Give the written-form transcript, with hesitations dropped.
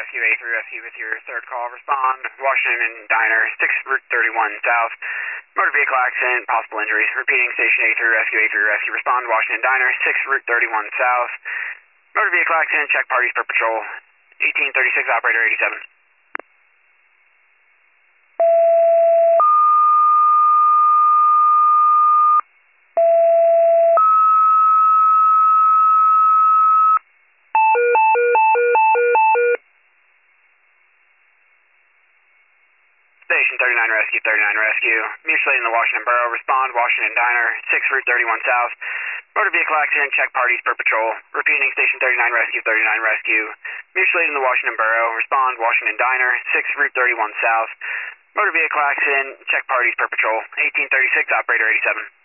Rescue A3 Rescue with your third call. Respond, Washington Diner, 6 Route 31 South. Motor vehicle accident, possible injuries. Repeating, Station A3 Rescue, A3 Rescue. Respond, Washington Diner, 6 Route 31 South. Motor vehicle accident, check parties per patrol. 1836, operator 87. Station 39 Rescue, 39 Rescue. Mutual aid in the Washington Borough. Respond, Washington Diner, 6 Route 31 South. Motor vehicle accident, check parties per patrol. Repeating, Station 39 Rescue, 39 Rescue. Mutual aid in the Washington Borough. Respond, Washington Diner, 6 Route 31 South. Motor vehicle accident, check parties per patrol. 1836, operator 87.